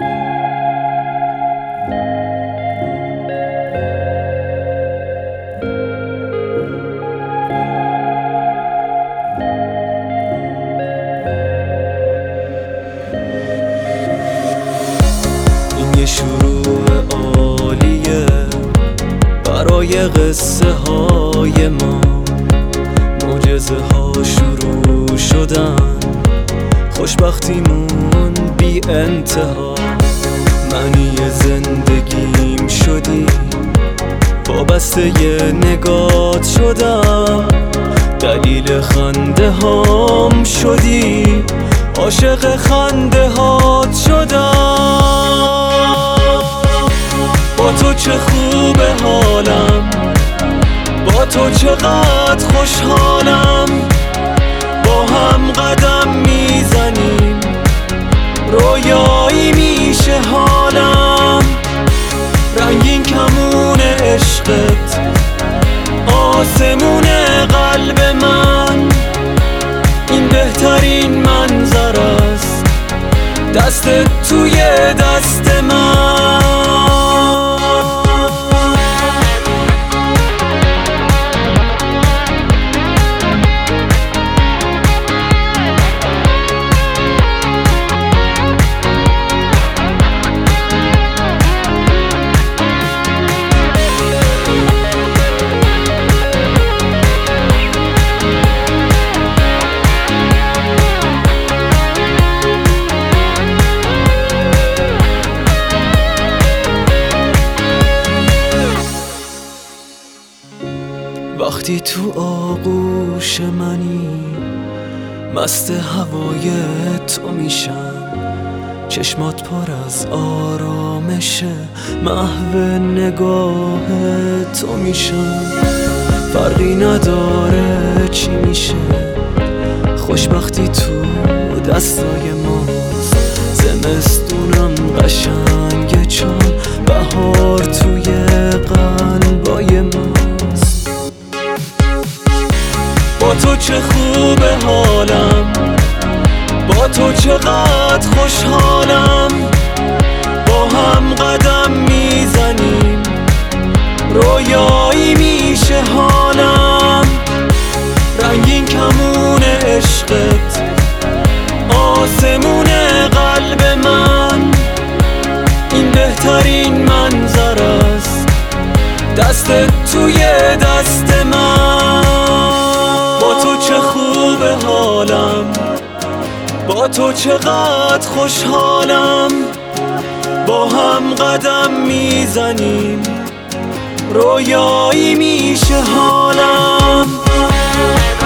این یه شروع عالیه برای قصه های ما. معجزه ها شروع شدن، خوشبختیمون بی انتها. معنی زندگیم شدی، وابسته ی نگات شدم. دلیل خنده هام شدی، عاشق خنده هات شدم. با تو چه خوبه حالم، با تو چقدر خوشحالم. با هم قدم میزنیم، رویایی میشه حالم. رنگین کمون عشقت، آسمون قلب من. این بهترین منظر است، دستت توی دست من. وقتی تو آغوش منی، مست هوای تو میشم. چشمات پر از آرامشه، محو نگاه تو میشم. فرقی نداره چی میشه، خوشبختی تو دستای ماست. زمستونم قشنگه چون بهار توی قلبای ماست. با تو چه خوبه حالم، با تو چقدر خوشحالم. با هم قدم میزنیم، رویایی میشه حالم. رنگین کمون عشقت، آسمون قلب من. این بهترین منظر است، دستت توی دست من. با تو چه خوبه حالم، با تو چقدر خوشحالم. با هم قدم میزنیم، رویایی میشه حالم.